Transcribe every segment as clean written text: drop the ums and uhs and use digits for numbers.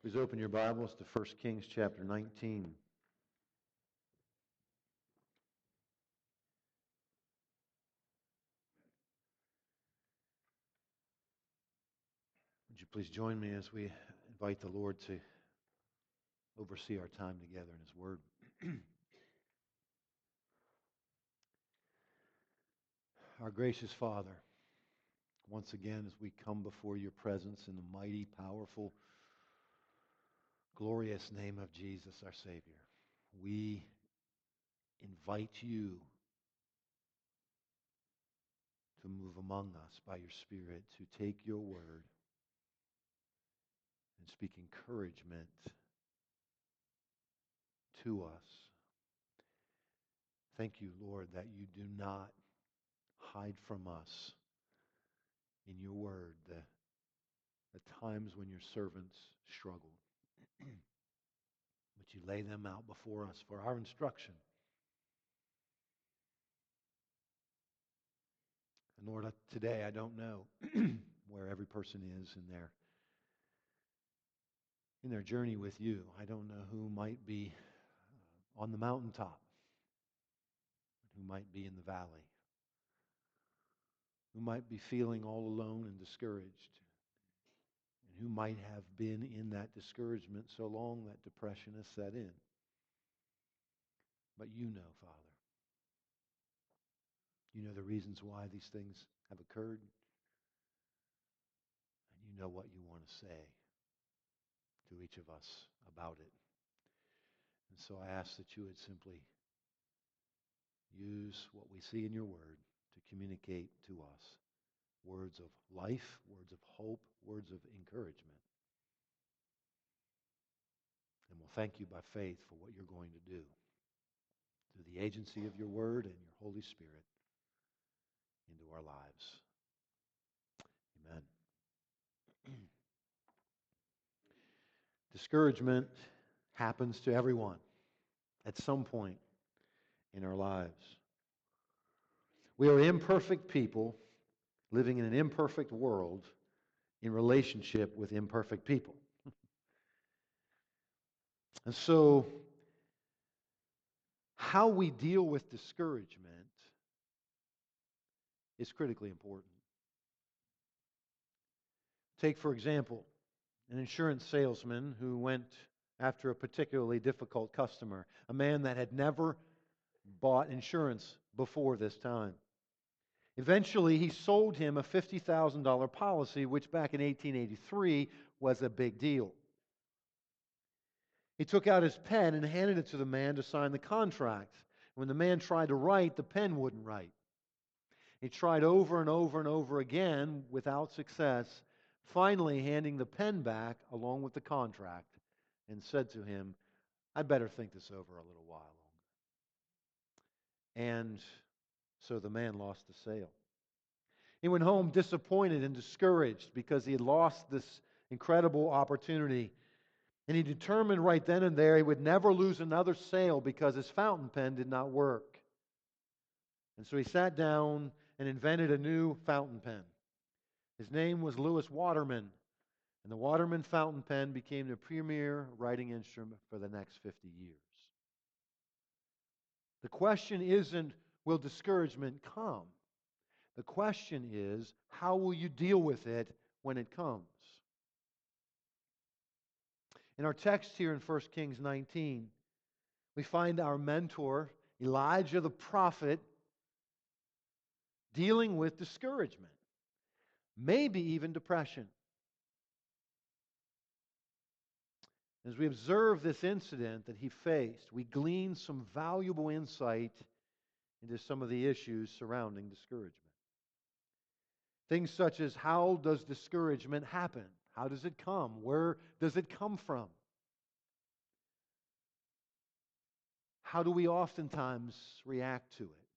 Please open your Bibles to 1 Kings chapter 19. Would you please join me as we invite the Lord to oversee our time together in His Word? Our gracious Father, once again as we come before your presence in the mighty, powerful, glorious name of Jesus our Savior, we invite you to move among us by your Spirit, to take your word and speak encouragement to us. Thank you, Lord, that you do not hide from us in your word the times when your servants struggled. But you lay them out before us for our instruction. And Lord, today I don't know where every person is in their journey with you. I don't know who might be on the mountaintop, who might be in the valley, who might be feeling all alone and discouraged, and who might have been in that discouragement so long that depression has set in. But you know, Father. You know the reasons why these things have occurred. And you know what you want to say to each of us about it. And so I ask that you would simply use what we see in your word to communicate to us words of life, words of hope, words of encouragement. And we'll thank you by faith for what you're going to do through the agency of your word and your Holy Spirit into our lives. Amen. Discouragement happens to everyone at some point in our lives. We are imperfect people living in an imperfect world in relationship with imperfect people. And so, how we deal with discouragement is critically important. Take, for example, an insurance salesman who went after a particularly difficult customer, a man that had never bought insurance before this time. Eventually, he sold him a $50,000 policy, which back in 1883 was a big deal. He took out his pen and handed it to the man to sign the contract. When the man tried to write, the pen wouldn't write. He tried over and over and over again without success, finally handing the pen back along with the contract and said to him, "I'd better think this over a little while longer." And so the man lost the sale. He went home disappointed and discouraged because he had lost this incredible opportunity. And he determined right then and there he would never lose another sale because his fountain pen did not work. And so he sat down and invented a new fountain pen. His name was Lewis Waterman. And the Waterman fountain pen became the premier writing instrument for the next 50 years. The question isn't, will discouragement come? The question is, how will you deal with it when it comes? In our text here in 1 Kings 19, we find our mentor, Elijah the prophet, dealing with discouragement, maybe even depression. As we observe this incident that he faced, we glean some valuable insight into some of the issues surrounding discouragement. Things such as, how does discouragement happen? How does it come? Where does it come from? How do we oftentimes react to it?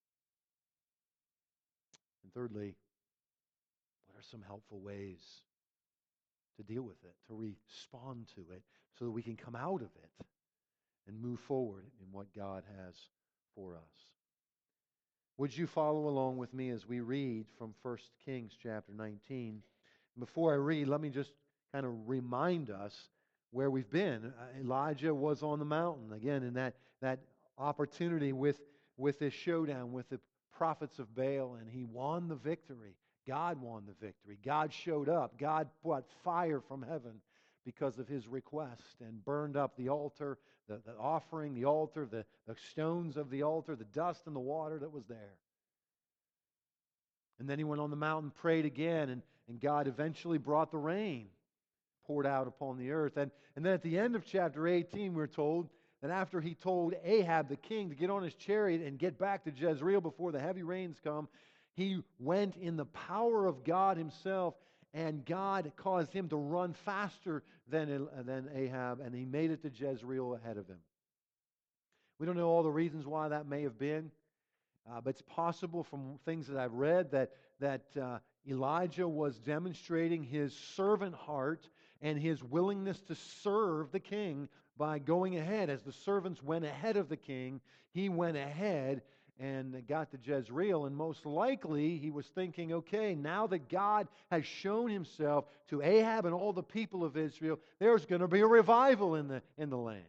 And thirdly, what are some helpful ways to deal with it, to respond to it, so that we can come out of it and move forward in what God has for us? Would you follow along with me as we read from 1 Kings chapter 19? Before I read, let me just kind of remind us where we've been. Elijah was on the mountain again in that opportunity with this showdown with the prophets of Baal, and he won the victory. God won the victory. God showed up. God brought fire from heaven because of his request and burned up the altar, the offering, the altar, the stones of the altar, the dust and the water that was there. And then he went on the mountain, prayed again, and God eventually brought the rain poured out upon the earth. And then at the end of chapter 18, we're told that after he told Ahab the king to get on his chariot and get back to Jezreel before the heavy rains come, he went in the power of God himself, and God caused him to run faster than Ahab, and he made it to Jezreel ahead of him. We don't know all the reasons why that may have been. But it's possible from things that I've read that Elijah was demonstrating his servant heart and his willingness to serve the king by going ahead. As the servants went ahead of the king, he went ahead and got to Jezreel. And most likely he was thinking, okay, now that God has shown himself to Ahab and all the people of Israel, there's going to be a revival in the land.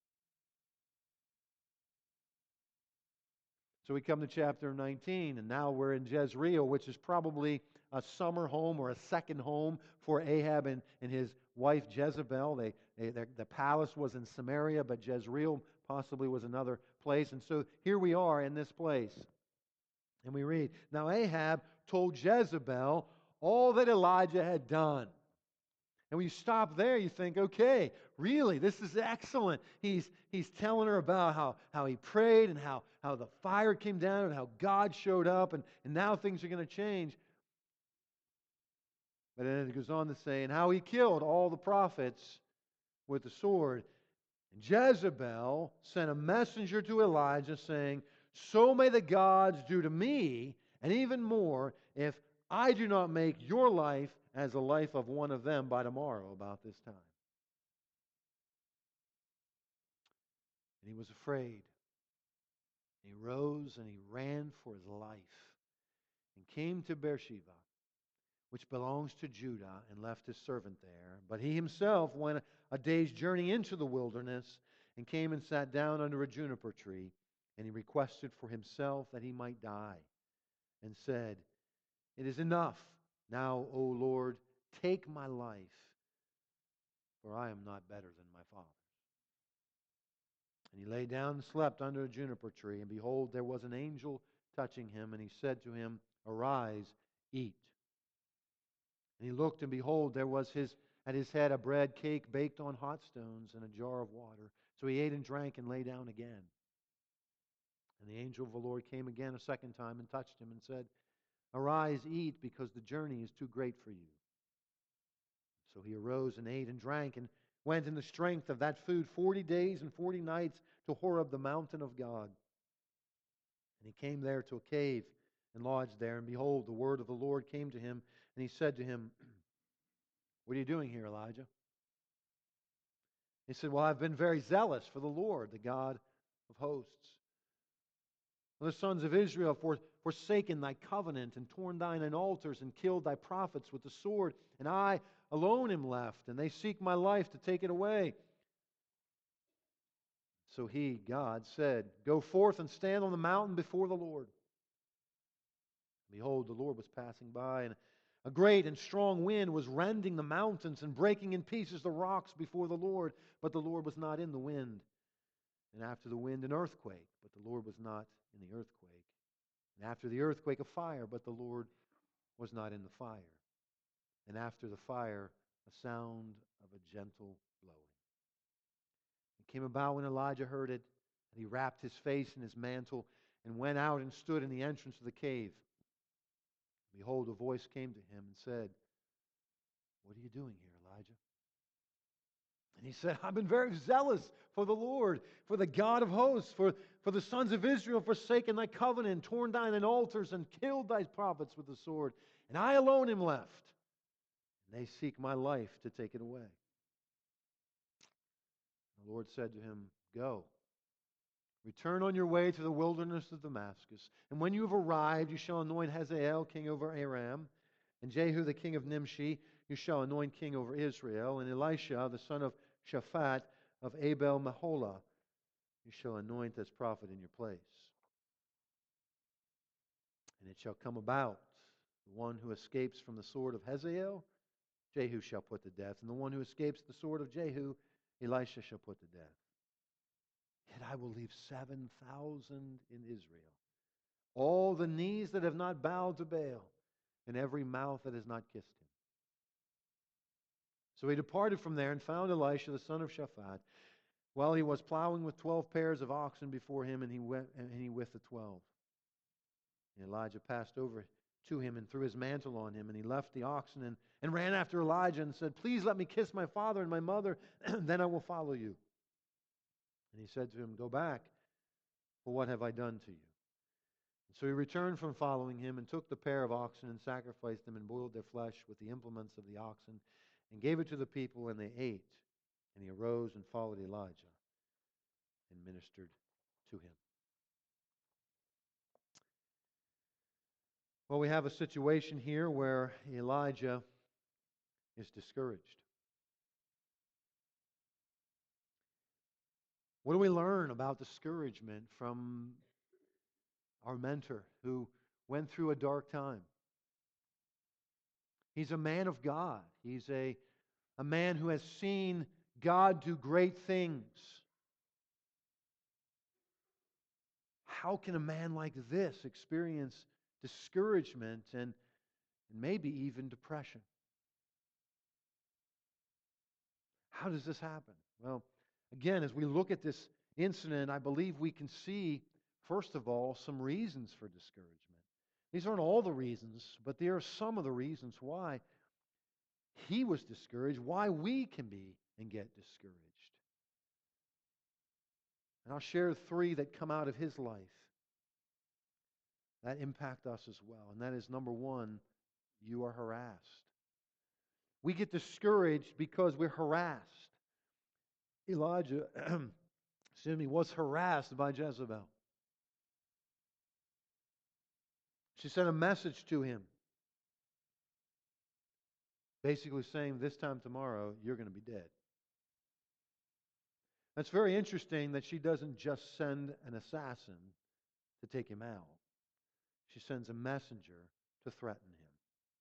So we come to chapter 19, and now we're in Jezreel, which is probably a summer home or a second home for Ahab and his wife Jezebel. The palace was in Samaria, but Jezreel possibly was another place. And so here we are in this place. And we read, "Now Ahab told Jezebel all that Elijah had done." And when you stop there, you think, okay, really, this is excellent. He's telling her about how he prayed and how the fire came down and how God showed up, and now things are going to change. But then it goes on to say, and how he killed all the prophets with the sword. And Jezebel sent a messenger to Elijah saying, "So may the gods do to me, and even more, if I do not make your life as the life of one of them by tomorrow about this time." And he was afraid. He rose and he ran for his life and came to Beersheba, which belongs to Judah, and left his servant there. But he himself went a day's journey into the wilderness and came and sat down under a juniper tree. And he requested for himself that he might die, and said, "It is enough. Now, O Lord, take my life, for I am not better than my father." And he lay down and slept under a juniper tree. And behold, there was an angel touching him. And he said to him, "Arise, eat." And he looked, and behold, there was at his head a bread cake baked on hot stones and a jar of water. So he ate and drank and lay down again. And the angel of the Lord came again a second time and touched him and said, "Arise, eat, because the journey is too great for you." So he arose and ate and drank and went in the strength of that food 40 days and 40 nights to Horeb, the mountain of God. And he came there to a cave and lodged there. And behold, the word of the Lord came to him, and he said to him, "What are you doing here, Elijah?" He said, "Well, I've been very zealous for the Lord, the God of hosts. And the sons of Israel have forsaken thy covenant and torn thine altars and killed thy prophets with the sword. And I alone am left, and they seek my life to take it away." So he, God, said, "Go forth and stand on the mountain before the Lord." Behold, the Lord was passing by, and a great and strong wind was rending the mountains and breaking in pieces the rocks before the Lord. But the Lord was not in the wind. And after the wind, an earthquake, but the Lord was not in the earthquake. And after the earthquake, a fire, but the Lord was not in the fire. And after the fire, a sound of a gentle blowing. It came about when Elijah heard it, that he wrapped his face in his mantle and went out and stood in the entrance of the cave. Behold, a voice came to him and said, "What are you doing here, Elijah?" And he said, "I've been very zealous for the Lord, for the God of hosts, for the sons of Israel, forsaken thy covenant, torn down thine altars, and killed thy prophets with the sword. And I alone am left, and they seek my life to take it away." The Lord said to him, "Go, return on your way to the wilderness of Damascus, and when you have arrived, you shall anoint Hazael king over Aram, and Jehu the king of Nimshi you shall anoint king over Israel, and Elisha the son of Shaphat of Abel Meholah, you shall anoint as prophet in your place. And it shall come about, the one who escapes from the sword of Hazael, Jehu shall put to death. And the one who escapes the sword of Jehu, Elisha shall put to death. Yet I will leave 7,000 in Israel, all the knees that have not bowed to Baal, and every mouth that has not kissed him. So he departed from there and found Elisha the son of Shaphat, while he was plowing with 12 pairs of oxen before him, and he with the 12. And Elijah passed over to him and threw his mantle on him, and he left the oxen and ran after Elijah and said, "Please let me kiss my father and my mother, and then I will follow you." And he said to him, "Go back, for what have I done to you?" And so he returned from following him and took the pair of oxen and sacrificed them and boiled their flesh with the implements of the oxen and gave it to the people, and they ate. And he arose and followed Elijah and ministered to him. Well, we have a situation here where Elijah is discouraged. What do we learn about discouragement from our mentor who went through a dark time? He's a man of God. He's a man who has seen God do great things. How can a man like this experience discouragement and maybe even depression? How does this happen? Well, again, as we look at this incident, I believe we can see, first of all, some reasons for discouragement. These aren't all the reasons, but there are some of the reasons why he was discouraged, why we can be and get discouraged. And I'll share three that come out of his life that impact us as well. And that is, number one, you are harassed. We get discouraged because we're harassed. Elijah, was harassed by Jezebel. She sent a message to him, basically saying, "This time tomorrow, you're going to be dead." That's very interesting that she doesn't just send an assassin to take him out. She sends a messenger to threaten him.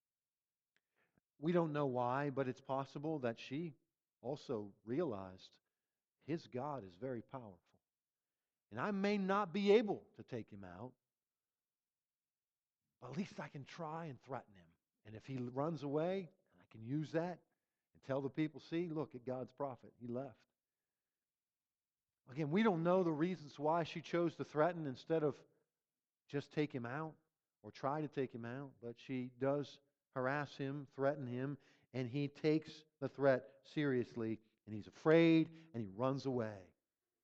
We don't know why, but it's possible that she also realized his God is very powerful. And I may not be able to take him out, but at least I can try and threaten him. And if he runs away, I can use that and tell the people, "See, look at God's prophet. He left." Again, we don't know the reasons why she chose to threaten instead of just take him out or try to take him out, but she does harass him, threaten him, and he takes the threat seriously, and he's afraid, and he runs away.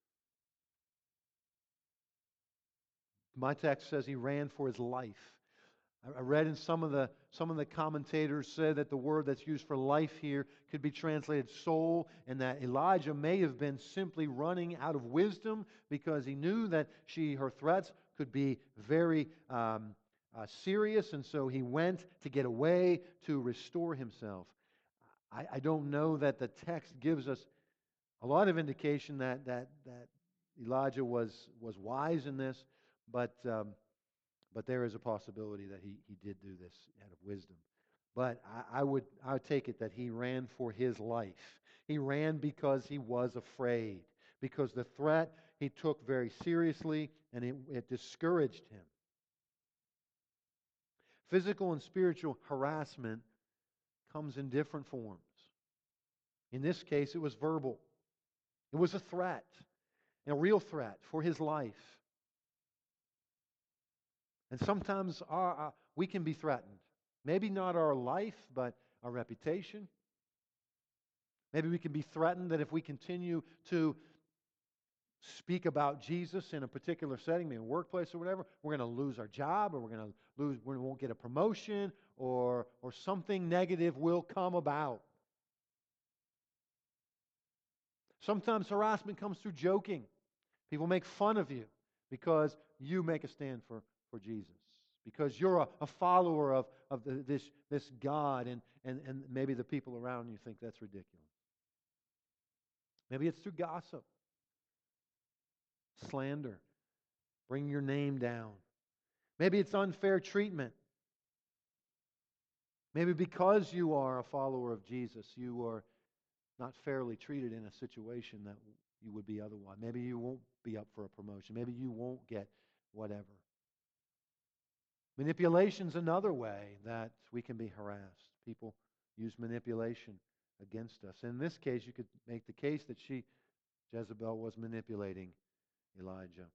My text says he ran for his life. I read in some of the commentators said that the word that's used for life here could be translated soul, and that Elijah may have been simply running out of wisdom because he knew that her threats could be very serious, and so he went to get away to restore himself. I don't know that the text gives us a lot of indication that Elijah was wise in this, but there is a possibility that he did do this out of wisdom. But I would take it that he ran for his life. He ran because he was afraid, because the threat he took very seriously, and it discouraged him. Physical and spiritual harassment comes in different forms. In this case, it was verbal. It was a threat, a real threat for his life. And sometimes we can be threatened. Maybe not our life, but our reputation. Maybe we can be threatened that if we continue to speak about Jesus in a particular setting, maybe a workplace or whatever, we're going to lose our job, or we won't get a promotion, or something negative will come about. Sometimes harassment comes through joking. People make fun of you because you make a stand for Jesus, because you're a follower of this God, and maybe the people around you think that's ridiculous. Maybe it's through gossip, slander, bringing your name down. Maybe it's unfair treatment. Maybe because you are a follower of Jesus, you are not fairly treated in a situation that you would be otherwise. Maybe you won't be up for a promotion. Maybe you won't get whatever. Manipulation's another way that we can be harassed. People use manipulation against us. In this case, you could make the case that Jezebel, was manipulating Elijah.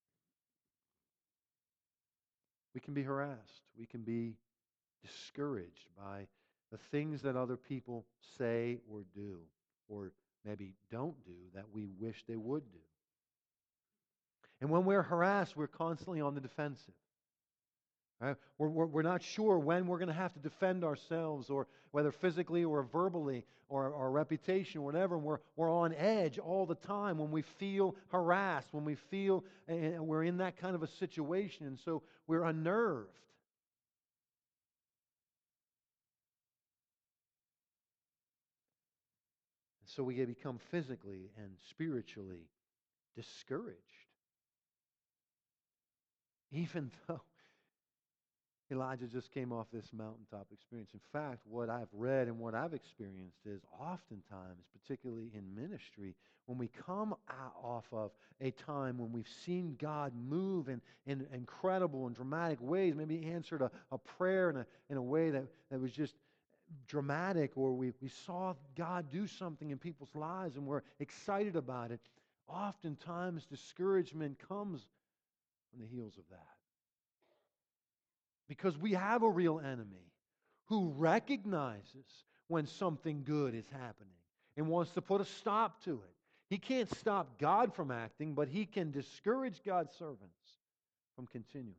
We can be harassed. We can be discouraged by the things that other people say or do, or maybe don't do, that we wish they would do. And when we're harassed, we're constantly on the defensive. Right? We're not sure when we're going to have to defend ourselves, or whether physically or verbally, or our reputation or whatever. We're on edge all the time when we feel harassed, when we feel we're in that kind of a situation. And so we're unnerved. So we become physically and spiritually discouraged. Even though Elijah just came off this mountaintop experience. In fact, what I've read and what I've experienced is oftentimes, particularly in ministry, when we come off of a time when we've seen God move in incredible and dramatic ways, maybe He answered a prayer in a way that was just dramatic, or we saw God do something in people's lives and we're excited about it, oftentimes discouragement comes on the heels of that. Because we have a real enemy who recognizes when something good is happening and wants to put a stop to it. He can't stop God from acting, but he can discourage God's servants from continuing.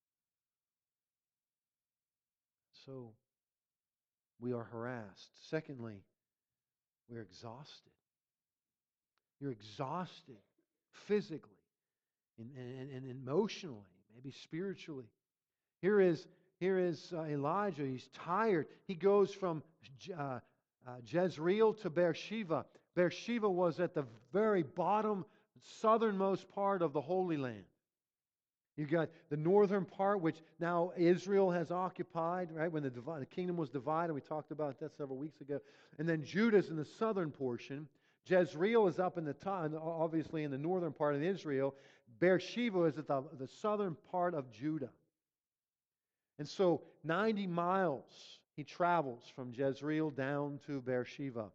So we are harassed. Secondly, we're exhausted. You're exhausted physically and emotionally, maybe spiritually. Here is Elijah. He's tired. He goes from Jezreel to Beersheba. Beersheba was at the very bottom, southernmost part of the Holy Land. You've got the northern part, which now Israel has occupied, right? When the kingdom was divided, we talked about that several weeks ago. And then Judah's in the southern portion. Jezreel is up in the top, obviously in the northern part of Israel. Beersheba is at the southern part of Judah. And so 90 miles he travels from Jezreel down to Beersheba.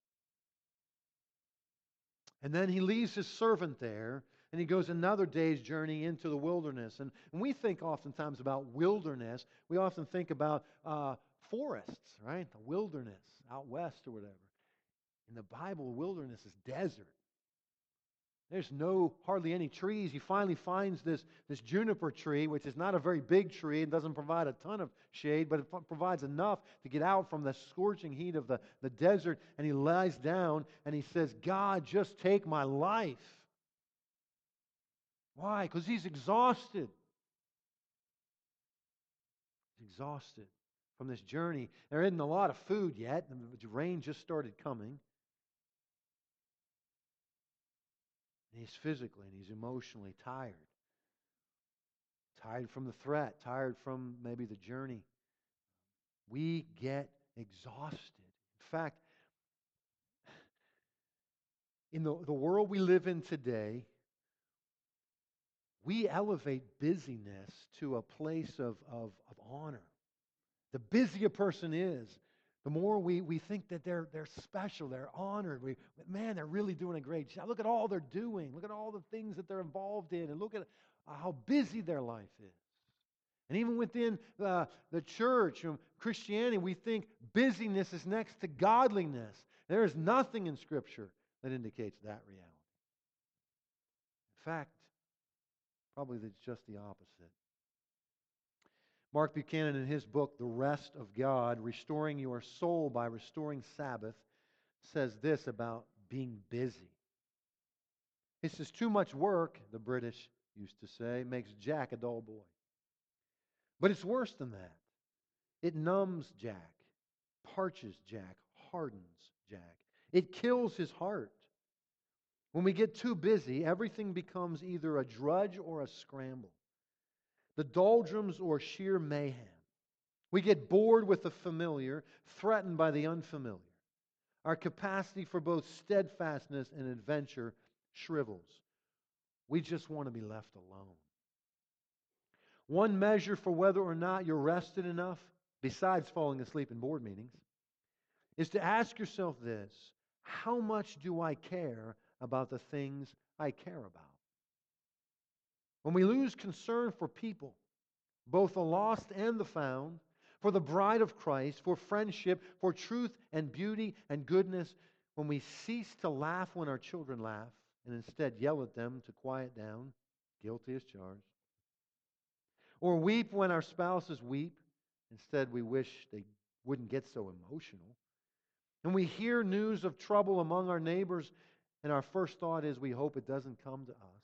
And then he leaves his servant there, and he goes another day's journey into the wilderness. And when we think oftentimes about wilderness, we often think about forests, right? The wilderness out west or whatever. In the Bible, wilderness is desert. There's hardly any trees. He finally finds this juniper tree, which is not a very big tree and doesn't provide a ton of shade, but it provides enough to get out from the scorching heat of the desert. And he lies down and he says, God, just take my life. Why? Because he's exhausted. He's exhausted from this journey. There isn't a lot of food yet. The rain just started coming. And he's physically and he's emotionally tired. Tired from the threat, tired from maybe the journey. We get exhausted. In fact, in the world we live in today, we elevate busyness to a place of honor. The busier a person is, the more we think that they're special, they're honored. Man, they're really doing a great job. Look at all they're doing. Look at all the things that they're involved in, and look at how busy their life is. And even within the church and Christianity, we think busyness is next to godliness. There is nothing in Scripture that indicates that reality. In fact, probably it's just the opposite. Mark Buchanan, in his book, The Rest of God, Restoring Your Soul by Restoring Sabbath, says this about being busy. He says, too much work, the British used to say, makes Jack a dull boy. But it's worse than that. It numbs Jack, parches Jack, hardens Jack. It kills his heart. When we get too busy, everything becomes either a drudge or a scramble, the doldrums or sheer mayhem. We get bored with the familiar, threatened by the unfamiliar. Our capacity for both steadfastness and adventure shrivels. We just want to be left alone. One measure for whether or not you're rested enough, besides falling asleep in board meetings, is to ask yourself this: how much do I care about the things I care about? When we lose concern for people, both the lost and the found, for the bride of Christ, for friendship, for truth and beauty and goodness, when we cease to laugh when our children laugh and instead yell at them to quiet down, guilty as charged, or weep when our spouses weep, instead we wish they wouldn't get so emotional, and we hear news of trouble among our neighbors, and our first thought is we hope it doesn't come to us.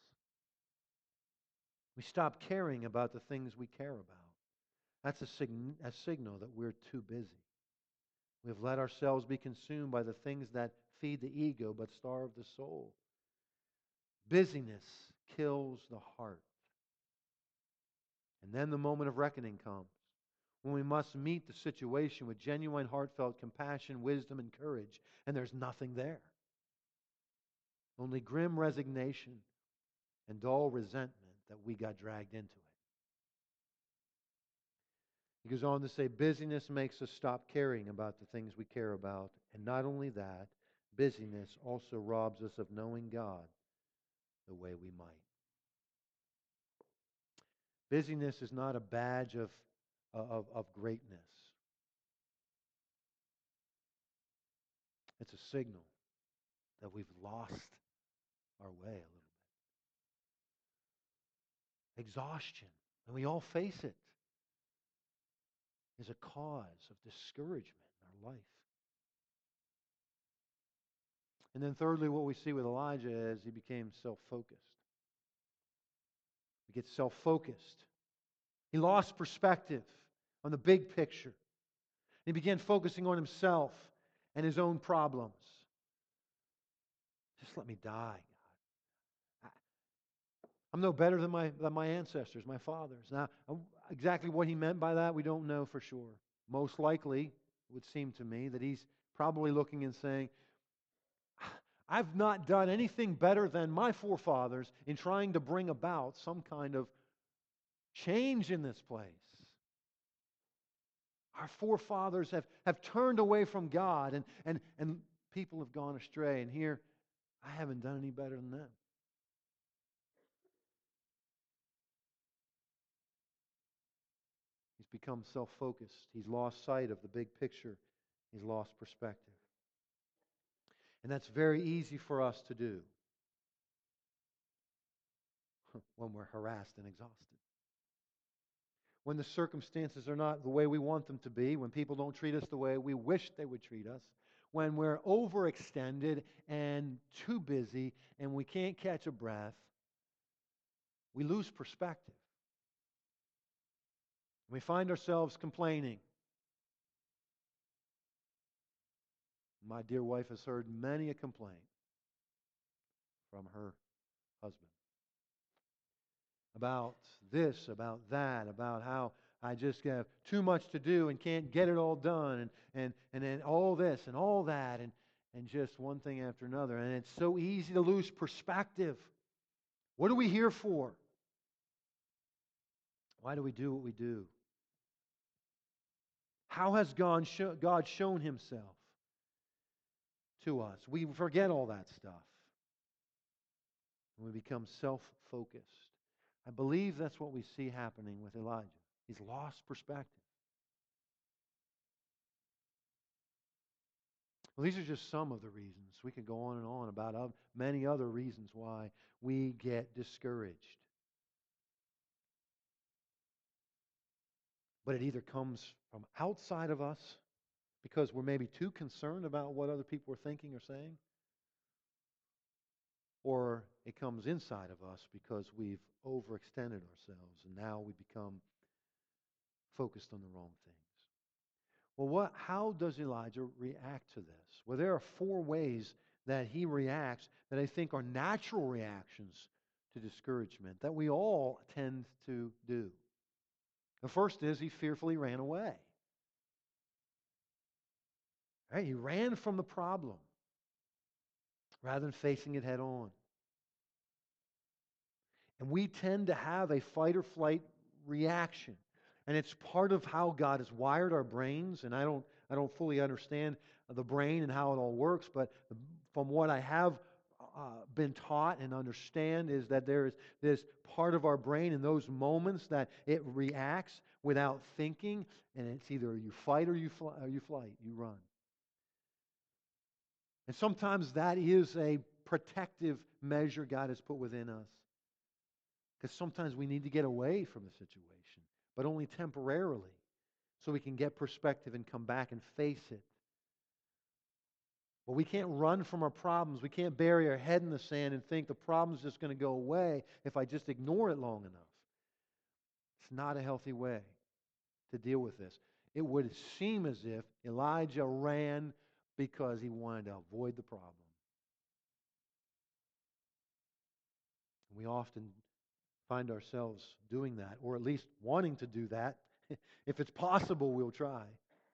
We stop caring about the things we care about. That's a signal that we're too busy. We've let ourselves be consumed by the things that feed the ego but starve the soul. Busyness kills the heart. And then the moment of reckoning comes, when we must meet the situation with genuine heartfelt compassion, wisdom, and courage, and there's nothing there. Only grim resignation and dull resentment that we got dragged into it. He goes on to say, busyness makes us stop caring about the things we care about. And not only that, busyness also robs us of knowing God the way we might. Busyness is not a badge of greatness. It's a signal that we've lost our way a little bit. Exhaustion, and we all face it, is a cause of discouragement in our life. And then thirdly, what we see with Elijah is he became self-focused. He gets self-focused. He lost perspective on the big picture. He began focusing on himself and his own problems. Just let me die, God. I'm no better than my ancestors, my fathers. Now, exactly what he meant by that, we don't know for sure. Most likely, it would seem to me that he's probably looking and saying, I've not done anything better than my forefathers in trying to bring about some kind of change in this place. Our forefathers have turned away from God, and people have gone astray. And here, I haven't done any better than them. He's become self-focused. He's lost sight of the big picture. He's lost perspective. And that's very easy for us to do when we're harassed and exhausted. When the circumstances are not the way we want them to be, when people don't treat us the way we wish they would treat us, when we're overextended and too busy and we can't catch a breath, we lose perspective. We find ourselves complaining. My dear wife has heard many a complaint from her husband about this, about that, about how I just have too much to do and can't get it all done, and then all this and all that, and just one thing after another. And it's so easy to lose perspective. What are we here for? Why do we do what we do? How has God shown Himself to us? We forget all that stuff. And we become self-focused. I believe that's what we see happening with Elijah. He's lost perspective. Well, these are just some of the reasons. We could go on and on about many other reasons why we get discouraged. But it either comes from outside of us because we're maybe too concerned about what other people are thinking or saying, or it comes inside of us because we've overextended ourselves and now we become focused on the wrong things. Well, how does Elijah react to this? Well, there are 4 ways that he reacts that I think are natural reactions to discouragement that we all tend to do. The first is he fearfully ran away. Right? He ran from the problem rather than facing it head on. And we tend to have a fight or flight reaction. And it's part of how God has wired our brains. And I don't fully understand the brain and how it all works, but from what I have been taught and understand is that there is this part of our brain in those moments that it reacts without thinking, and it's either you fight or you flight, you run. And sometimes that is a protective measure God has put within us. Because sometimes we need to get away from the situation, but only temporarily, so we can get perspective and come back and face it. But we can't run from our problems. We can't bury our head in the sand and think the problem's just going to go away if I just ignore it long enough. It's not a healthy way to deal with this. It would seem as if Elijah ran because he wanted to avoid the problem. We often find ourselves doing that, or at least wanting to do that. If it's possible, we'll try.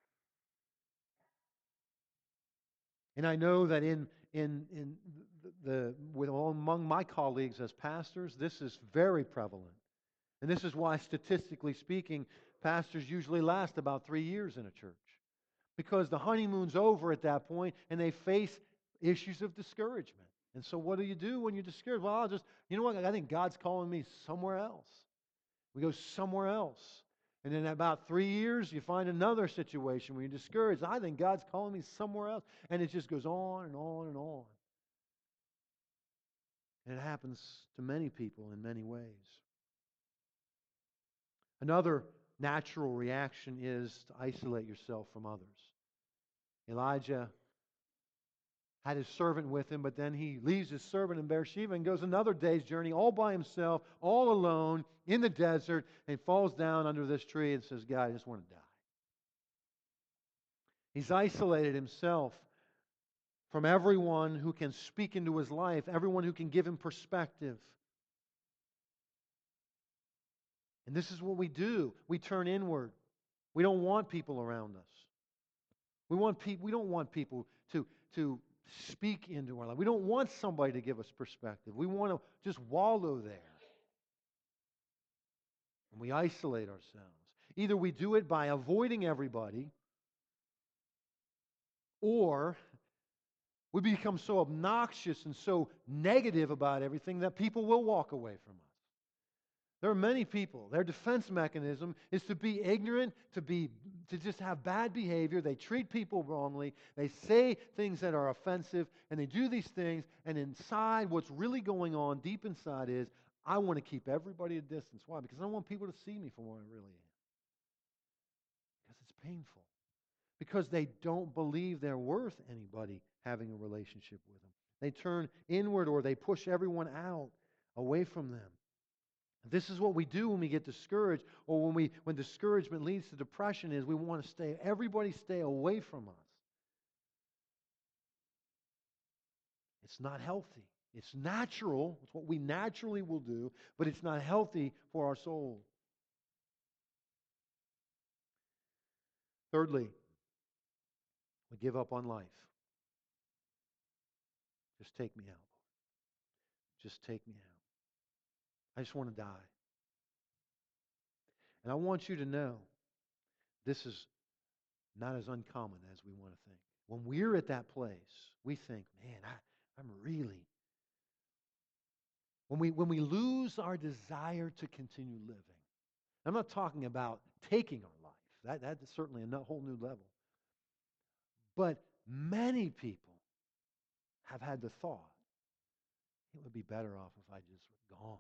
And I know that among my colleagues as pastors, this is very prevalent. And this is why, statistically speaking, pastors usually last about 3 years in a church. Because the honeymoon's over at that point, and they face issues of discouragement. And so what do you do when you're discouraged? Well, you know what? I think God's calling me somewhere else. We go somewhere else. And in about 3 years, you find another situation where you're discouraged. I think God's calling me somewhere else. And it just goes on and on and on. And it happens to many people in many ways. Another natural reaction is to isolate yourself from others. Elijah had his servant with him, but then he leaves his servant in Beersheba and goes another day's journey all by himself, all alone, in the desert, and falls down under this tree and says, God, I just want to die. He's isolated himself from everyone who can speak into his life, everyone who can give him perspective. And this is what we do. We turn inward. We don't want people around us. We don't want people to speak into our life. We don't want somebody to give us perspective. We want to just wallow there. And we isolate ourselves. Either we do it by avoiding everybody, or we become so obnoxious and so negative about everything that people will walk away from us. There are many people, their defense mechanism is to be ignorant, to just have bad behavior. They treat people wrongly. They say things that are offensive, and they do these things, and inside, what's really going on deep inside is, I want to keep everybody at a distance. Why? Because I don't want people to see me for what I really am. Because it's painful. Because they don't believe they're worth anybody having a relationship with them. They turn inward, or they push everyone out, away from them. This is what we do when we get discouraged, or when discouragement leads to depression, is we want to everybody stay away from us. It's not healthy. It's natural. It's what we naturally will do, but it's not healthy for our soul. Thirdly, we give up on life. Just take me out. Just take me out. I just want to die. And I want you to know, this is not as uncommon as we want to think. When we're at that place, we think, man, I'm really... When we lose our desire to continue living. I'm not talking about taking our life. That's certainly a whole new level. But many people have had the thought, it would be better off if I just were gone.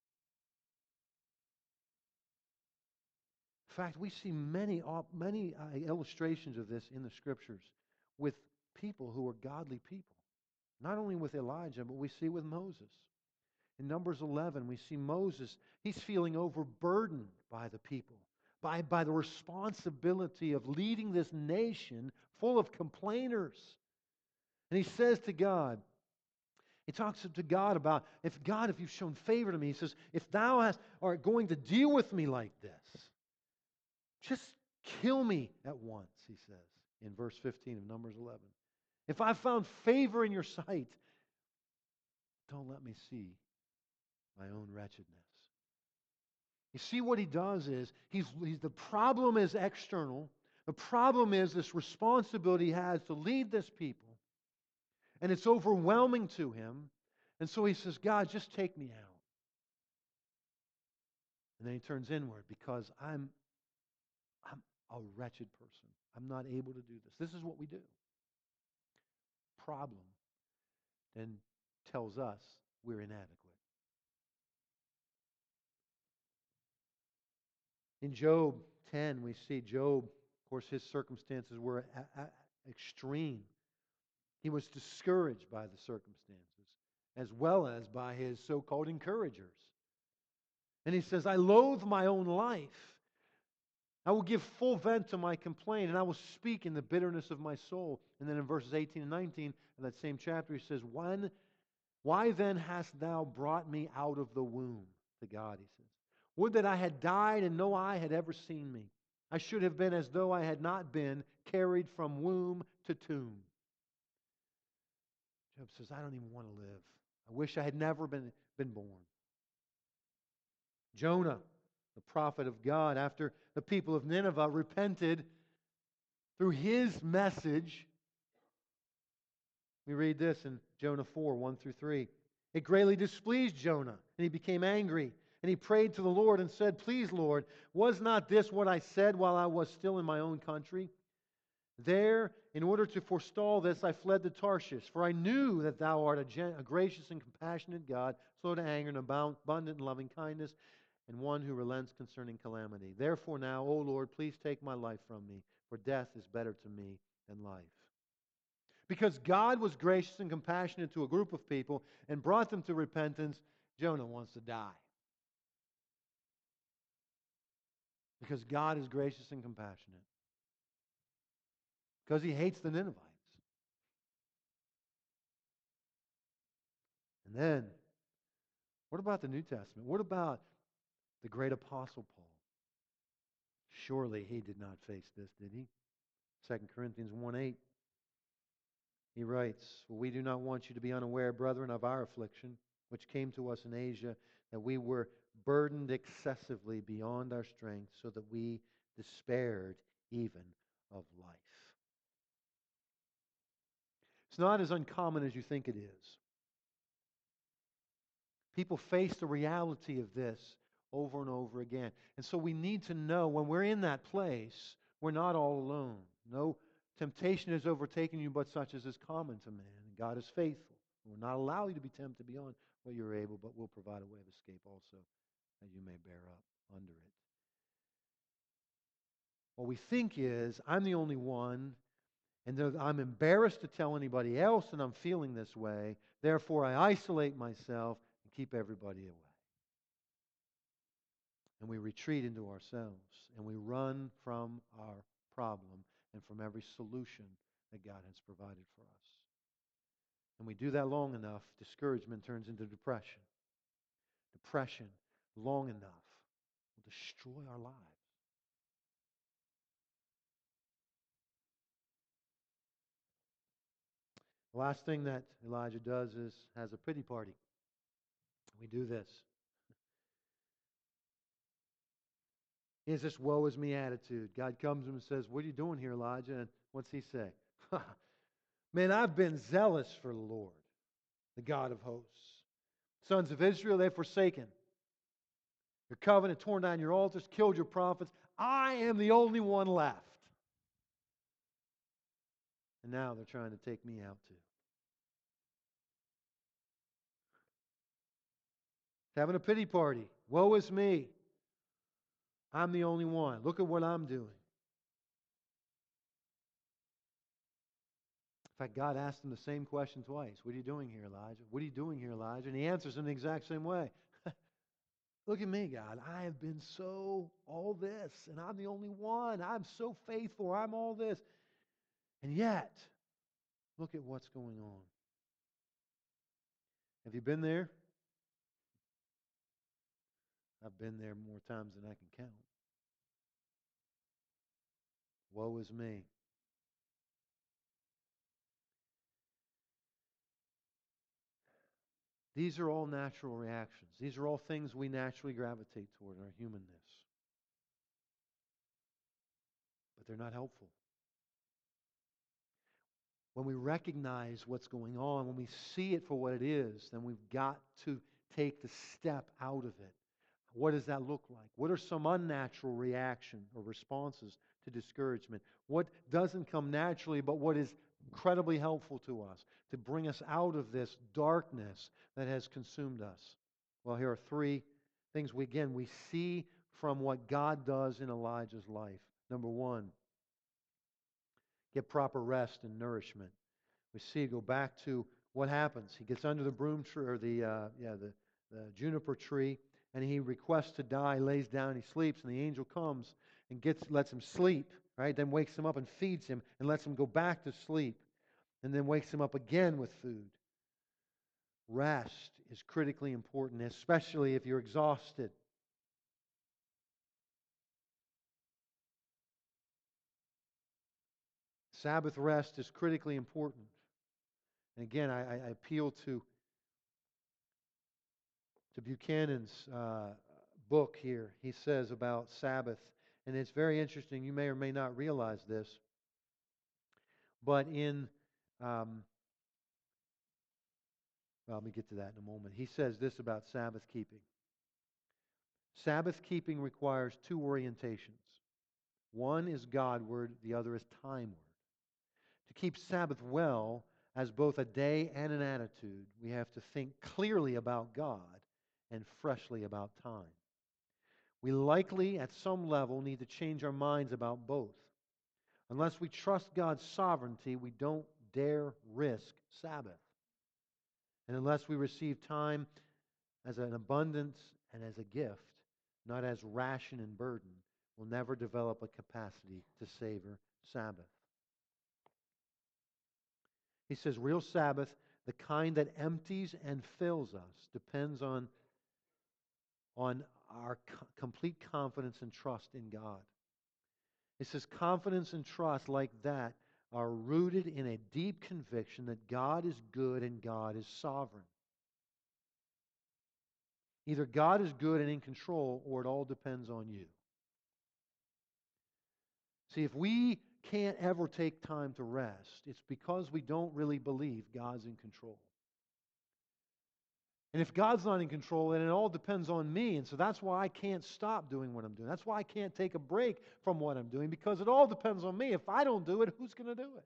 In fact, we see many illustrations of this in the Scriptures with people who are godly people. Not only with Elijah, but we see with Moses. In Numbers 11, we see Moses, he's feeling overburdened by the people, by the responsibility of leading this nation full of complainers. And he says to God, he talks to God about, if you've shown favor to me, he says, if thou art going to deal with me like this, just kill me at once, he says in verse 15 of Numbers 11. If I've found favor in your sight, don't let me see my own wretchedness. You see what he does is, the problem is external. The problem is this responsibility he has to lead this people. And it's overwhelming to him. And so he says, God, just take me out. And then he turns inward because I'm a wretched person. I'm not able to do this. This is what we do. Problem then tells us we're inadequate. In Job 10, we see Job, of course, his circumstances were extreme. He was discouraged by the circumstances as well as by his so-called encouragers. And he says, I loathe my own life. I will give full vent to my complaint, and I will speak in the bitterness of my soul. And then in verses 18 and 19 of that same chapter, he says, why then hast thou brought me out of the womb? To God, he says. Would that I had died and no eye had ever seen me. I should have been as though I had not been carried from womb to tomb. Job says, I don't even want to live. I wish I had never been born. Jonah, the prophet of God, after the people of Nineveh repented through his message, we read this in Jonah 4, 1 through 3. It greatly displeased Jonah, and he became angry. And he prayed to the Lord and said, Please, Lord, was not this what I said while I was still in my own country? There, in order to forestall this, I fled to Tarshish, for I knew that thou art a gracious and compassionate God, slow to anger and abundant in loving kindness, and one who relents concerning calamity. Therefore now, O Lord, please take my life from me, for death is better to me than life. Because God was gracious and compassionate to a group of people and brought them to repentance, Jonah wants to die. Because God is gracious and compassionate. Because he hates the Ninevites. And then, what about the New Testament? What about the great apostle Paul? Surely he did not face this, did he? 2 Corinthians 1:8. He writes, For we do not want you to be unaware, brethren, of our affliction, which came to us in Asia, that we were burdened excessively beyond our strength, so that we despaired even of life. It's not as uncommon as you think it is. People face the reality of this over and over again. And so we need to know when we're in that place, we're not all alone. No temptation has overtaken you but such as is common to man. And God is faithful. Will not allow you to be tempted beyond what you're able, but will provide a way of escape also that you may bear up under it. What we think is, I'm the only one, and I'm embarrassed to tell anybody else that I'm feeling this way. Therefore, I isolate myself and keep everybody away. And we retreat into ourselves, and we run from our problem and from every solution that God has provided for us. And we do that long enough, discouragement turns into depression. Depression, long enough, will destroy our lives. The last thing that Elijah does is has a pity party. We do this. He has this woe is me attitude. God comes to him and says, What are you doing here, Elijah? And what's he say? Man, I've been zealous for the Lord, the God of hosts. Sons of Israel, they've forsaken your covenant, torn down your altars, killed your prophets. I am the only one left. And now they're trying to take me out too. Having a pity party. Woe is me. I'm the only one. Look at what I'm doing. In fact, God asked him the same question twice. What are you doing here, Elijah? What are you doing here, Elijah? And he answers in the exact same way. Look at me, God. I have been so all this, and I'm the only one. I'm so faithful. I'm all this. And yet, Look at what's going on. Have you been there? I've been there more times than I can count. Woe is me. These are all natural reactions. These are all things we naturally gravitate toward in our humanness. But they're not helpful. When we recognize what's going on, when we see it for what it is, then we've got to take the step out of it. What does that look like? What are some unnatural reactions or responses to discouragement? What doesn't come naturally, but what is incredibly helpful to us to bring us out of this darkness that has consumed us? Well, here are three things we see from what God does in Elijah's life. Number one, get proper rest and nourishment. We see, go back to what happens. He gets under the broom tree, or the juniper tree, and he requests to die, lays down, he sleeps, and the angel comes and lets him sleep, right? Then wakes him up and feeds him and lets him go back to sleep, and then wakes him up again with food. Rest is critically important, especially if you're exhausted. Sabbath rest is critically important. And again, I appeal to Buchanan's book here. He says about Sabbath, and it's very interesting. You may or may not realize this, but let me get to that in a moment. He says this about Sabbath keeping. Sabbath keeping requires two orientations. One is Godward, the other is timeward. To keep Sabbath well, as both a day and an attitude, we have to think clearly about God and freshly about time. We likely, at some level, need to change our minds about both. Unless we trust God's sovereignty, we don't dare risk Sabbath. And unless we receive time as an abundance and as a gift, not as ration and burden, we'll never develop a capacity to savor Sabbath. He says, real Sabbath, the kind that empties and fills us, depends on our complete confidence and trust in God. It says confidence and trust like that are rooted in a deep conviction that God is good and God is sovereign. Either God is good and in control, or it all depends on you. See, if we can't ever take time to rest, it's because we don't really believe God's in control. And if God's not in control, then it all depends on me. And so that's why I can't stop doing what I'm doing. That's why I can't take a break from what I'm doing, because it all depends on me. If I don't do it, who's going to do it?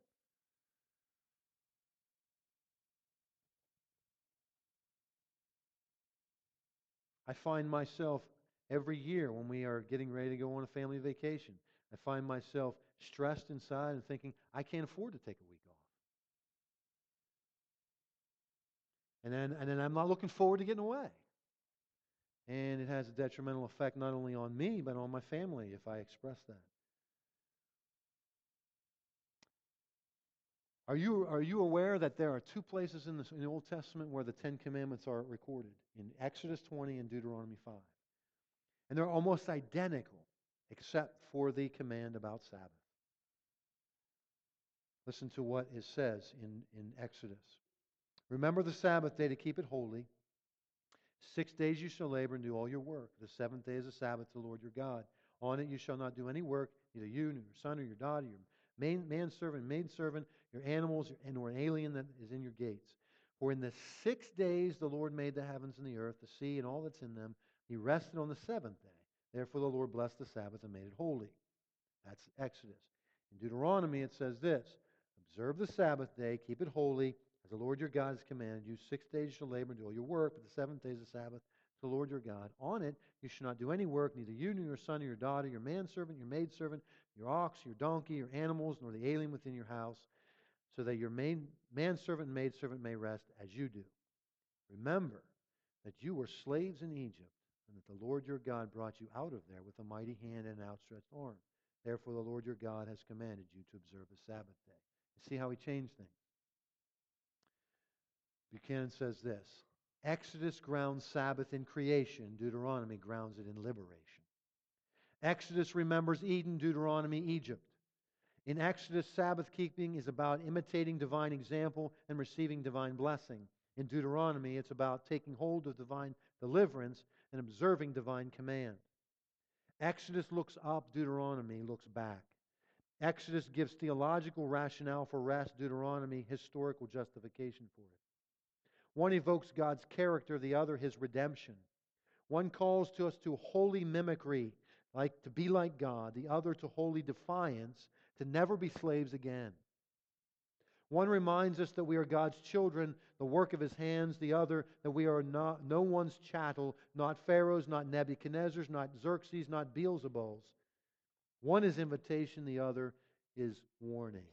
I find myself every year when we are getting ready to go on a family vacation, I find myself stressed inside and thinking, I can't afford to take a week off. And then I'm not looking forward to getting away. And it has a detrimental effect not only on me, but on my family if I express that. Are you aware that there are two places in the Old Testament where the Ten Commandments are recorded? In Exodus 20 and Deuteronomy 5. And they're almost identical, except for the command about Sabbath. Listen to what it says in Exodus. Remember the Sabbath day to keep it holy. 6 days you shall labor and do all your work. The seventh day is a Sabbath to the Lord your God. On it you shall not do any work, neither you, nor your son, or your daughter, your manservant, maidservant, your animals, nor an alien that is in your gates. For in the 6 days the Lord made the heavens and the earth, the sea, and all that's in them. He rested on the seventh day. Therefore the Lord blessed the Sabbath and made it holy. That's Exodus. In Deuteronomy it says this, observe the Sabbath day, keep it holy, as the Lord your God has commanded you. 6 days you shall labor and do all your work, but the seventh day is the Sabbath to the Lord your God. On it you shall not do any work, neither you, nor your son, or your daughter, your manservant, your maidservant, your ox, your donkey, your animals, nor the alien within your house, so that your manservant and maidservant may rest as you do. Remember that you were slaves in Egypt, and that the Lord your God brought you out of there with a mighty hand and an outstretched arm. Therefore the Lord your God has commanded you to observe the Sabbath day. You see how he changed things? Buchanan says this: Exodus grounds Sabbath in creation, Deuteronomy grounds it in liberation. Exodus remembers Eden, Deuteronomy, Egypt. In Exodus, Sabbath keeping is about imitating divine example and receiving divine blessing. In Deuteronomy, it's about taking hold of divine deliverance and observing divine command. Exodus looks up, Deuteronomy looks back. Exodus gives theological rationale for rest, Deuteronomy historical justification for it. One evokes God's character, the other His redemption. One calls to us to holy mimicry, like to be like God, the other to holy defiance, to never be slaves again. One reminds us that we are God's children, the work of His hands, the other that we are not no one's chattel, not Pharaoh's, not Nebuchadnezzar's, not Xerxes, not Beelzebul's. One is invitation, the other is warning.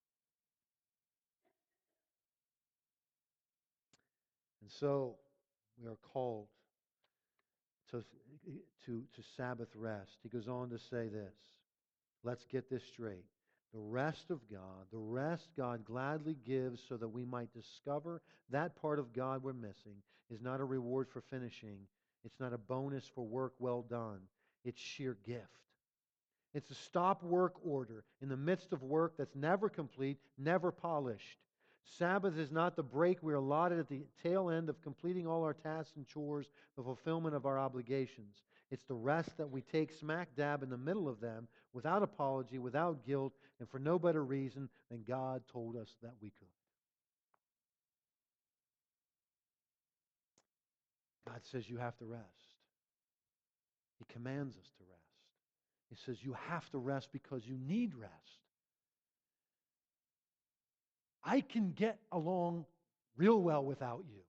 And so we are called to Sabbath rest. He goes on to say this. Let's get this straight. The rest of God, the rest God gladly gives so that we might discover that part of God we're missing, is not a reward for finishing. It's not a bonus for work well done. It's sheer gift. It's a stop work order in the midst of work that's never complete, never polished. Sabbath is not the break we're allotted at the tail end of completing all our tasks and chores, the fulfillment of our obligations. It's the rest that we take smack dab in the middle of them, without apology, without guilt, and for no better reason than God told us that we could. God says you have to rest. He commands us to rest. He says you have to rest because you need rest. I can get along real well without you,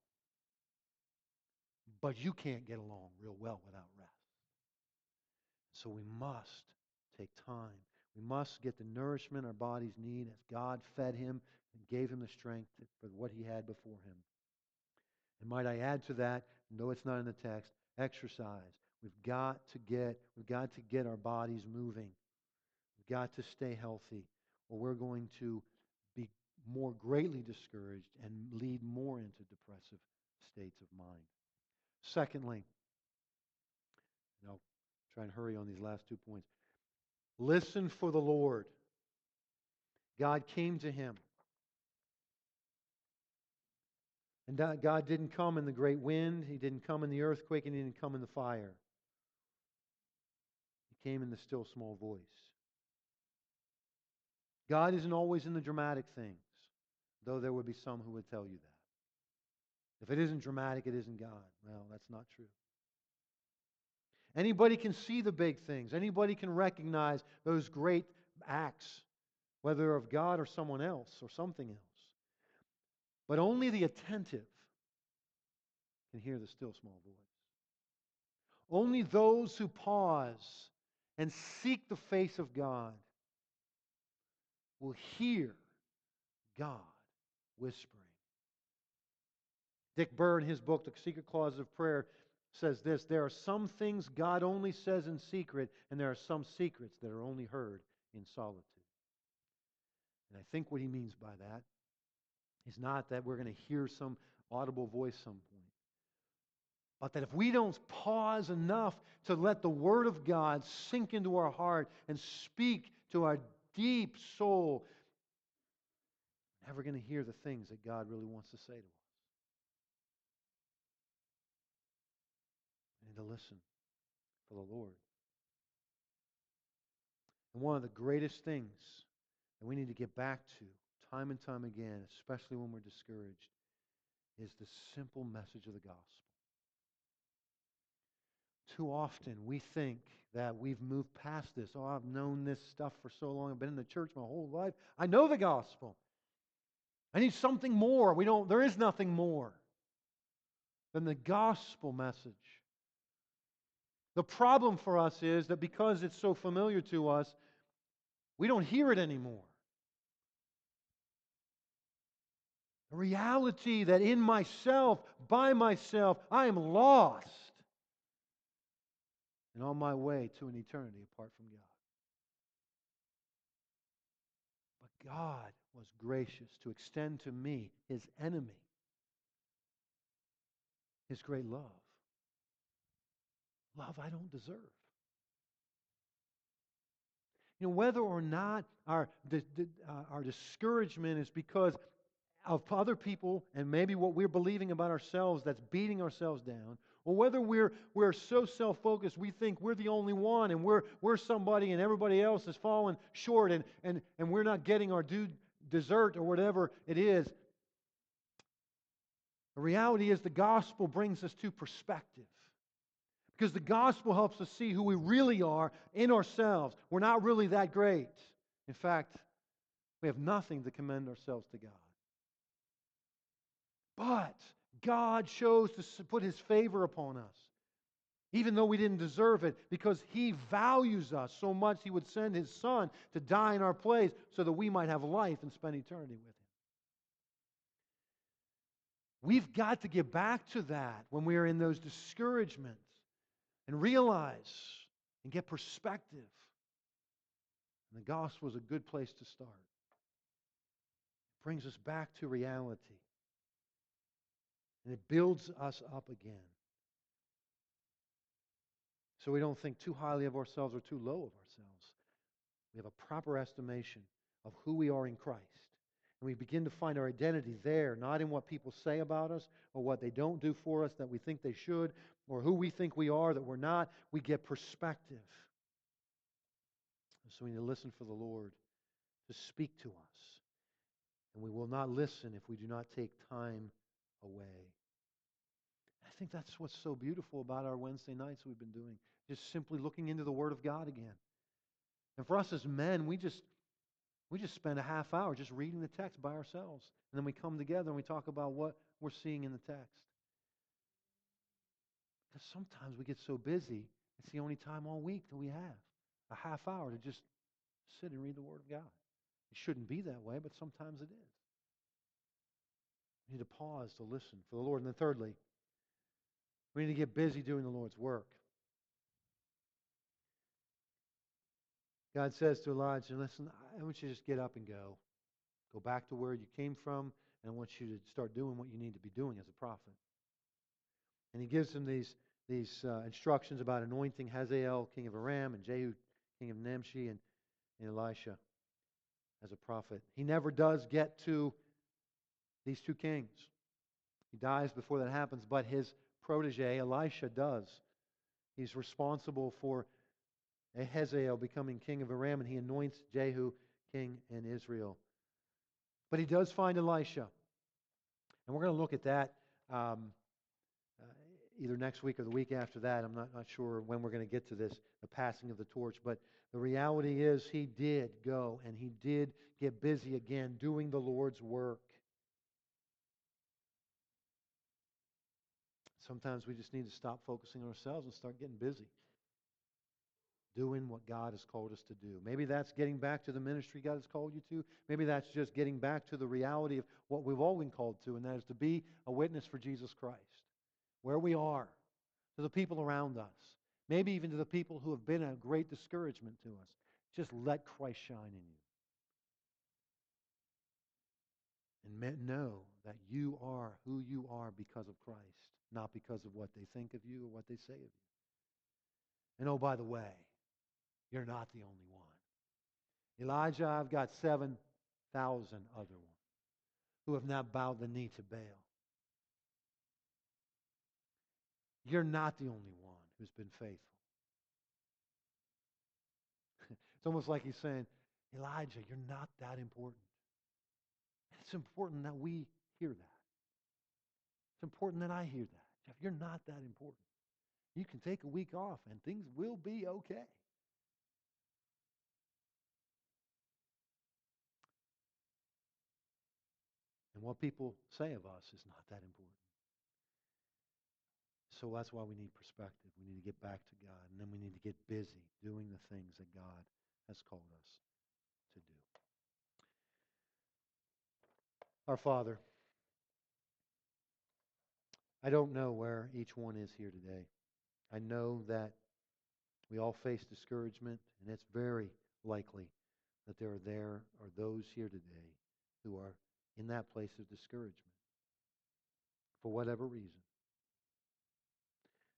but you can't get along real well without rest. So we must take time. We must get the nourishment our bodies need as God fed him and gave him the strength for what he had before him. And might I add to that, no, it's not in the text, exercise. We've got to get our bodies moving. We've got to stay healthy, or we're going to be more greatly discouraged and lead more into depressive states of mind. Secondly, and I'll try and hurry on these last 2 points. Listen for the Lord. God came to him. And God didn't come in the great wind. He didn't come in the earthquake. And He didn't come in the fire. He came in the still small voice. God isn't always in the dramatic things, though there would be some who would tell you that. If it isn't dramatic, it isn't God. Well, that's not true. Anybody can see the big things. Anybody can recognize those great acts, whether of God or someone else or something else. But only the attentive can hear the still small voice. Only those who pause and seek the face of God will hear God whispering. Dick Burr, in his book, The Secret Clause of Prayer, says this: there are some things God only says in secret, and there are some secrets that are only heard in solitude. And I think what he means by that is not that we're going to hear some audible voice some point, but that if we don't pause enough to let the Word of God sink into our heart and speak to our deep soul, we're never going to hear the things that God really wants to say to us. We need to listen for the Lord. And one of the greatest things that we need to get back to time and time again, especially when we're discouraged, is the simple message of the gospel. Too often we think that we've moved past this. Oh, I've known this stuff for so long. I've been in the church my whole life. I know the gospel. I need something more. There is nothing more than the gospel message. The problem for us is that because it's so familiar to us, we don't hear it anymore. The reality that in myself, by myself, I am lost and on my way to an eternity apart from God. But God was gracious to extend to me, His enemy, His great love. Love I don't deserve. You know, whether or not our discouragement is because of other people and maybe what we're believing about ourselves that's beating ourselves down, or whether we're so self-focused we think we're the only one and we're somebody and everybody else has fallen short and we're not getting our due dessert or whatever it is. The reality is the gospel brings us to perspective. Because the gospel helps us see who we really are in ourselves. We're not really that great. In fact, we have nothing to commend ourselves to God. But God chose to put His favor upon us, even though we didn't deserve it, because He values us so much He would send His Son to die in our place so that we might have life and spend eternity with Him. We've got to get back to that when we are in those discouragements and realize and get perspective. And the gospel is a good place to start. It brings us back to reality. And it builds us up again. So we don't think too highly of ourselves or too low of ourselves. We have a proper estimation of who we are in Christ. And we begin to find our identity there, not in what people say about us or what they don't do for us that we think they should, or who we think we are that we're not. We get perspective. So we need to listen for the Lord to speak to us. And we will not listen if we do not take time away. I think that's what's so beautiful about our Wednesday nights we've been doing. Just simply looking into the Word of God again. And for us as men, we just spend a half hour just reading the text by ourselves. And then we come together and we talk about what we're seeing in the text. Because sometimes we get so busy, it's the only time all week that we have. A half hour to just sit and read the Word of God. It shouldn't be that way, but sometimes it is. We need to pause to listen for the Lord. And then thirdly, we need to get busy doing the Lord's work. God says to Elijah, listen, I want you to just get up and go. Go back to where you came from, and I want you to start doing what you need to be doing as a prophet. And He gives him these instructions about anointing Hazael, king of Aram, and Jehu, king of Nimshi, and Elisha as a prophet. He never does get to these two kings. He dies before that happens, but his protege, Elisha, does. He's responsible for Hazael becoming king of Aram, and he anoints Jehu king in Israel. But he does find Elisha. And we're going to look at that either next week or the week after that. I'm not sure when we're going to get to this, the passing of the torch. But the reality is he did go, and he did get busy again doing the Lord's work. Sometimes we just need to stop focusing on ourselves and start getting busy. Doing what God has called us to do. Maybe that's getting back to the ministry God has called you to. Maybe that's just getting back to the reality of what we've all been called to, and that is to be a witness for Jesus Christ. Where we are, to the people around us. Maybe even to the people who have been a great discouragement to us. Just let Christ shine in you. And know that you are who you are because of Christ, not because of what they think of you or what they say of you. And oh, by the way, you're not the only one. Elijah, I've got 7,000 other ones who have not bowed the knee to Baal. You're not the only one who's been faithful. It's almost like he's saying, Elijah, you're not that important. It's important that we hear that. It's important that I hear that. Jeff, you're not that important. You can take a week off and things will be okay. And what people say of us is not that important. So that's why we need perspective. We need to get back to God. And then we need to get busy doing the things that God has called us to do. Our Father, I don't know where each one is here today. I know that we all face discouragement, and it's very likely that there are those here today who are in that place of discouragement for whatever reason.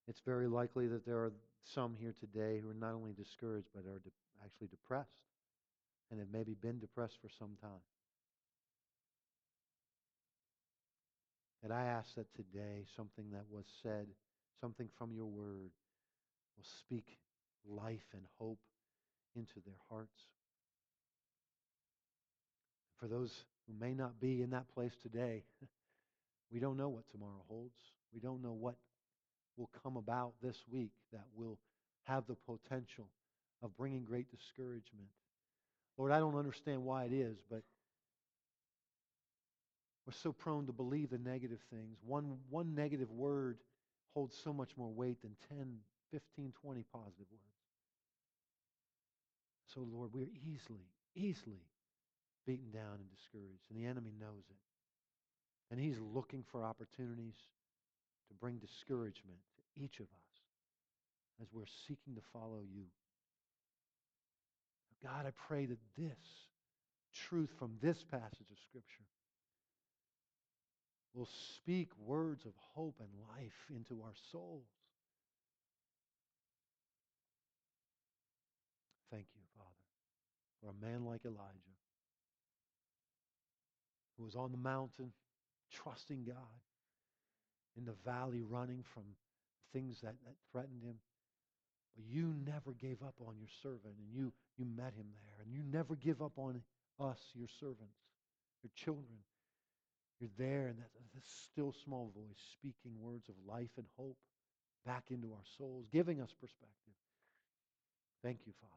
It's very likely that there are some here today who are not only discouraged, but are actually depressed and have maybe been depressed for some time. And I ask that today something that was said, something from your word, will speak life and hope into their hearts. For those who may not be in that place today, we don't know what tomorrow holds. We don't know what will come about this week that will have the potential of bringing great discouragement. Lord, I don't understand why it is, but we're so prone to believe the negative things. One negative word holds so much more weight than 10, 15, 20 positive words. So, Lord, we're easily beaten down and discouraged, and the enemy knows it. And he's looking for opportunities to bring discouragement to each of us as we're seeking to follow you. God, I pray that this truth from this passage of Scripture will speak words of hope and life into our souls. Thank you, Father, for a man like Elijah who was on the mountain trusting God, in the valley running from things that threatened him. But you never gave up on your servant, and you met him there. And you never give up on us, your servants, your children. You're there, and that still small voice speaking words of life and hope back into our souls, giving us perspective. Thank you, Father.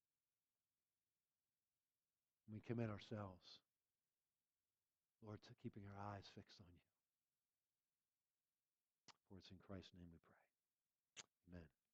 We commit ourselves, Lord, to keeping our eyes fixed on you. For it's in Christ's name we pray. Amen.